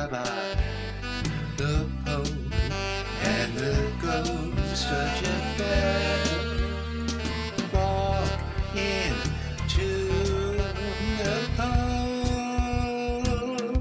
bye-bye. The Pope and the ghost of Jeff Beck walk into the Pope.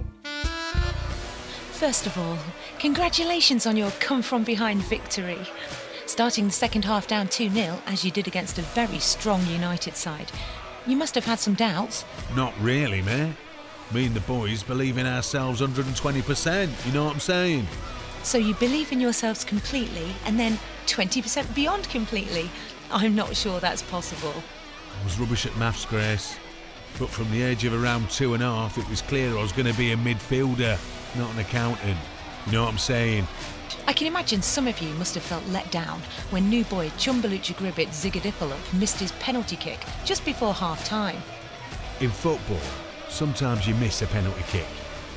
First of all, congratulations on your come-from-behind victory. Starting the second half down 2-0, as you did against a very strong United side. You must have had some doubts. Not really, mate. Me and the boys believe in ourselves 120%, you know what I'm saying? So you believe in yourselves completely and then 20% beyond completely? I'm not sure that's possible. I was rubbish at maths, Grace. But from the age of around 2.5, it was clear I was going to be a midfielder, not an accountant. You know what I'm saying? I can imagine some of you must have felt let down when new boy Chumbalucha Gribbit Zigadipaluk missed his penalty kick just before half-time. In football, sometimes you miss a penalty kick.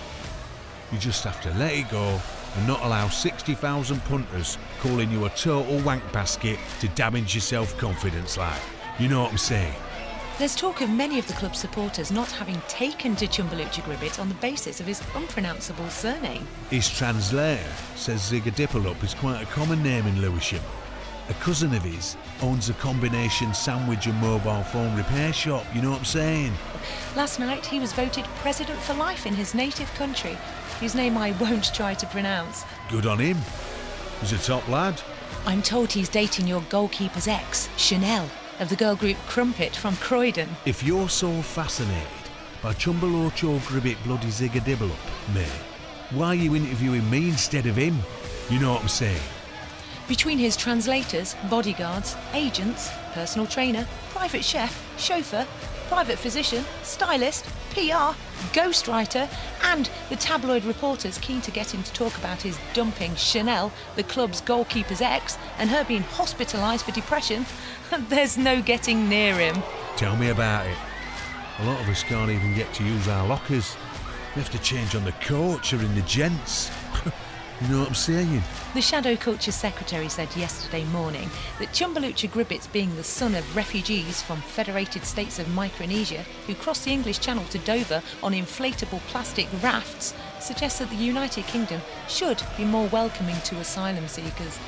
You just have to let it go and not allow 60,000 punters calling you a total wank basket to damage your self-confidence like. You know what I'm saying? There's talk of many of the club's supporters not having taken to Chumbalucha Gribbit on the basis of his unpronounceable surname. His translator says Zigadipaluk is quite a common name in Lewisham. A cousin of his owns a combination sandwich and mobile phone repair shop, you know what I'm saying? Last night he was voted President for Life in his native country, whose name I won't try to pronounce. Good on him. He's a top lad. I'm told he's dating your goalkeeper's ex, Chanel, of the girl group Crumpet from Croydon. If you're so fascinated by Chumbalucha Gribbit bloody Zigadipaluk, mate, why are you interviewing me instead of him? You know what I'm saying? Between his translators, bodyguards, agents, personal trainer, private chef, chauffeur, private physician, stylist, PR, ghostwriter, and the tabloid reporters keen to get him to talk about his dumping Chanel, the club's goalkeeper's ex, and her being hospitalised for depression, there's no getting near him. Tell me about it. A lot of us can't even get to use our lockers. We have to change on the coach or in the gents. You know what I'm saying? The Shadow Culture Secretary said yesterday morning that Chumbalucha Gribbits, being the son of refugees from Federated States of Micronesia who crossed the English Channel to Dover on inflatable plastic rafts, suggests that the United Kingdom should be more welcoming to asylum seekers.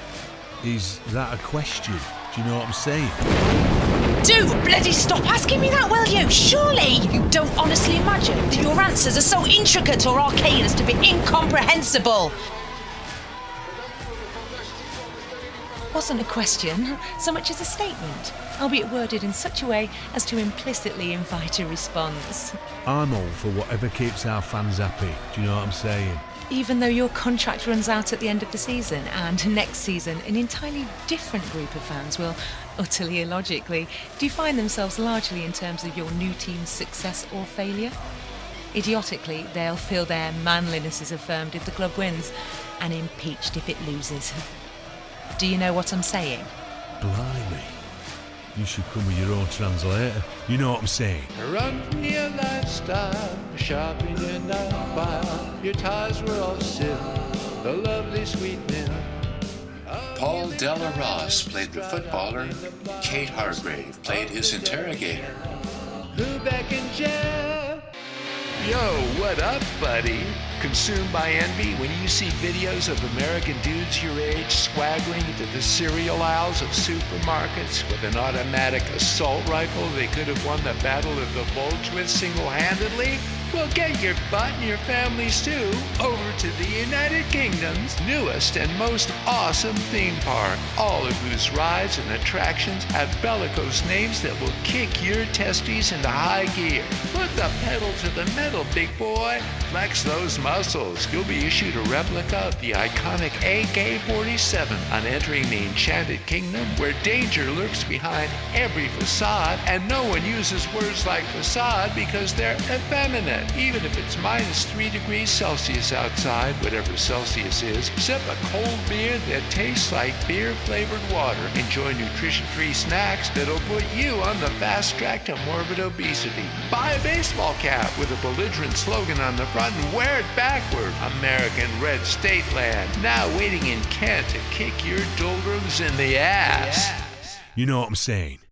Is that a question? Do you know what I'm saying? Do bloody stop asking me that, will you? Surely you don't honestly imagine that your answers are so intricate or arcane as to be incomprehensible. Wasn't a question so much as a statement, albeit worded in such a way as to implicitly invite a response. I'm all for whatever keeps our fans happy. Do you know what I'm saying? Even though your contract runs out at the end of the season, and next season an entirely different group of fans will, utterly illogically, define themselves largely in terms of your new team's success or failure. Idiotically, they'll feel their manliness is affirmed if the club wins, and impeached if it loses. Do you know what I'm saying? Blimey. You should come with your own translator. You know what I'm saying? Run from your lifestyle, shopping and not file. Your ties were all silk, the lovely sweet milk. Paul Della Ross played the footballer. Kate Hargrave played his interrogator. Who back in jail? Yo, what up, buddy? Consumed by envy when you see videos of American dudes your age swaggering into the cereal aisles of supermarkets with an automatic assault rifle they could have won the Battle of the Bulge with single-handedly? Well, get your butt and your families too over to the United Kingdom's newest and most awesome theme park, all of whose rides and attractions have bellicose names that will kick your testes into high gear. Put the pedal to the metal, big boy. Flex those muscles. You'll be issued a replica of the iconic AK-47 on entering the Enchanted Kingdom, where danger lurks behind every facade, and no one uses words like facade because they're effeminate. Even if it's minus 3 degrees Celsius outside, whatever Celsius is, sip a cold beer that tastes like beer-flavored water. Enjoy nutrition-free snacks that'll put you on the fast track to morbid obesity. Buy a baseball cap with a belligerent slogan on the front and wear it backward. American Red State Land, now waiting in Kent to kick your doldrums in the ass. You know what I'm saying?